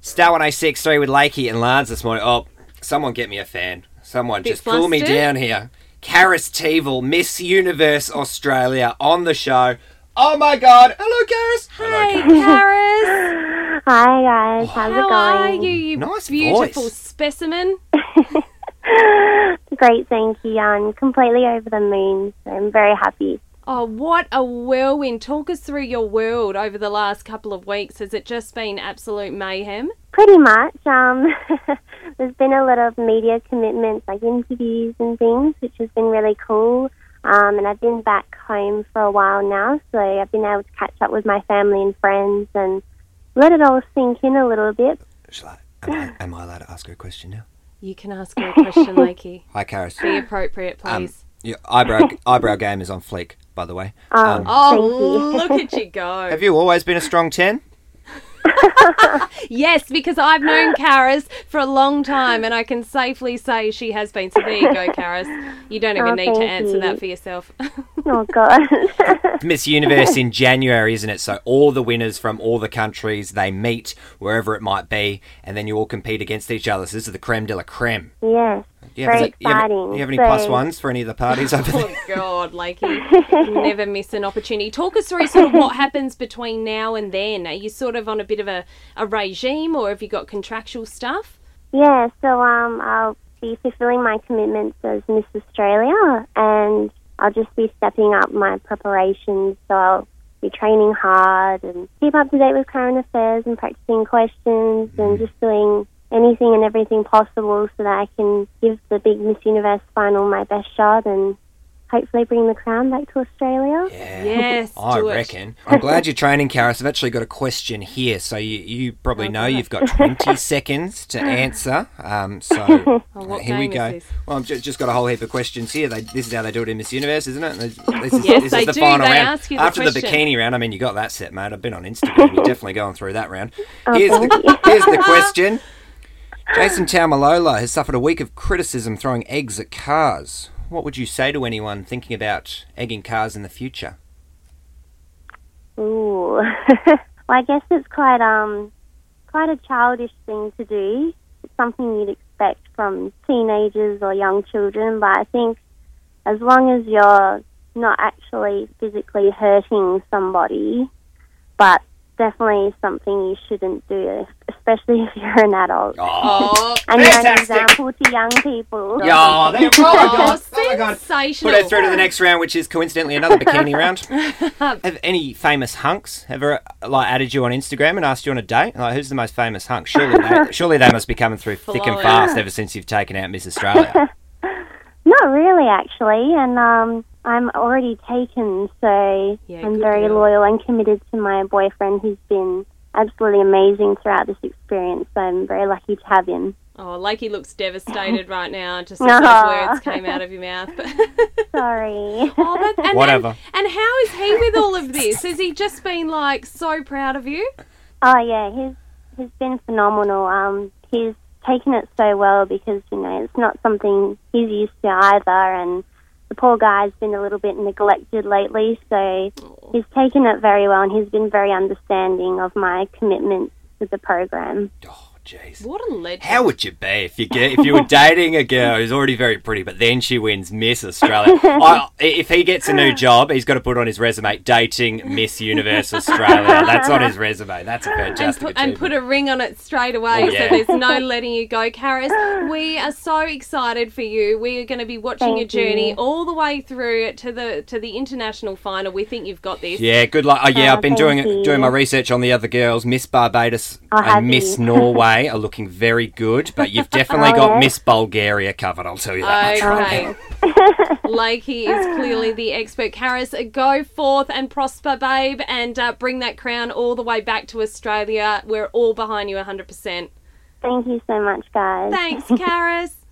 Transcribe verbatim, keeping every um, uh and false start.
Star one oh six three with Lakey and Lance this morning. Oh, someone get me a fan. Someone Bit just cool me flustered? down here. Karis Teeval, Miss Universe Australia, on the show. Oh my God! Hello, Karis. Hey, Hello, Karis. Hi guys, how's How it are going? you, you Nice beautiful voice. specimen? Great, thank you. I'm completely over the moon, so I'm very happy. Oh, what a whirlwind. Talk us through your world over the last couple of weeks. Has it just been absolute mayhem? Pretty much. Um, there's been a lot of media commitments, like interviews and things, which has been really cool. Um, and I've been back home for a while now, so I've been able to catch up with my family and friends and let it all sink in a little bit. Shall I, am, I, am I allowed to ask her a question now? You can ask her a question, Lakey. Hi, Karis. Be appropriate, Um, please. your eyebrow eyebrow game is on fleek, by the way. Oh, Um, oh, thank you. look at you go. Have you always been a strong ten? Yes, because I've known Karis for a long time, and I can safely say she has been. So there you go, Karis. You don't even Oh, need to thank answer you. that for yourself. Oh, God. Miss Universe in January, isn't it? So all the winners from all the countries, they meet wherever it might be, and then you all compete against each other. So this is the creme de la creme. Yes, Do you have, very is it- you have, exciting. you have any So- plus ones for any of the parties over there? Oh, God, Lakey. Never miss an opportunity. Talk us through sort of what happens between now and then. Are you sort of on a bit of a, a regime, or have you got contractual stuff? Yeah, so um, I'll be fulfilling my commitments as Miss Australia, and I'll just be stepping up my preparations. So I'll be training hard and keep up to date with current affairs and practicing questions and just doing anything and everything possible so that I can give the big Miss Universe final my best shot and hopefully bring the crown back to Australia. Yeah. Yes, I do it. reckon. I'm glad you're training, Karis. I've actually got a question here. So you, you probably know you've got twenty seconds to answer. Um, so Oh, what here we game go. is this? Well, I've just, just got a whole heap of questions here. They, this is how they do it in Miss Universe, isn't it? This is, Yes, this they is the do. final They round. ask you the After the question. bikini round, I mean, you got that set, mate. I've been on Instagram. You're definitely going through that round. Oh, Here's thank the, you. here's the question. Jason Taumalola has suffered a week of criticism throwing eggs at cars. What would you say to anyone thinking about egging cars in the future? Ooh. Well, I guess it's quite um quite a childish thing to do. It's something you'd expect from teenagers or young children, but I think as long as you're not actually physically hurting somebody, but definitely something you shouldn't do, especially if you're an adult. Oh, And you're an fantastic. example to young people. Yeah, there, oh my god, oh my god. sensational. Put her through to the next round, which is coincidentally another bikini round. Have any famous hunks ever like added you on Instagram and asked you on a date? Like, who's the most famous hunk? Surely they, surely they must be coming through thick and Flowing. fast ever since you've taken out Miss Australia. Not really, actually, and um, I'm already taken, so Yeah, I'm good very girl. loyal and committed to my boyfriend, who's been absolutely amazing throughout this experience. So I'm very lucky to have him. Oh, Lakey looks devastated right now, just as No. those words came out of your mouth. But Sorry. oh, that, and, Whatever. And, and how is he with all of this? Has he just been like so proud of you? Oh yeah, he's he's been phenomenal. Um, he's taken it so well because you know it's not something he's used to either, and the poor guy's been a little bit neglected lately. So he's taken it very well, and he's been very understanding of my commitment to the program. Oh, jeez. What a legend. How would you be if you get if you were dating a girl who's already very pretty, but then she wins Miss Australia? I, if he gets a new job, he's got to put on his resume dating Miss Universe Australia. That's on his resume. That's a and fantastic put, and achievement. put a ring on it straight away, Oh, yeah. so there's no letting you go. Karis, we are so excited for you. We are going to be watching Thank your journey you. all the way through to the to the international final. We think you've got this. Yeah, good luck. Oh, yeah, Oh, I've been thank doing you. doing my research on the other girls. Miss Barbados Oh, have and Miss you? Norway are looking very good, but you've definitely Oh, got yeah? Miss Bulgaria covered. I'll tell you that much right Okay. now. Lakey is clearly the expert. Karis, go forth and prosper, babe, and uh, bring that crown all the way back to Australia. We're all behind you one hundred percent. Thank you so much, guys. Thanks, Karis.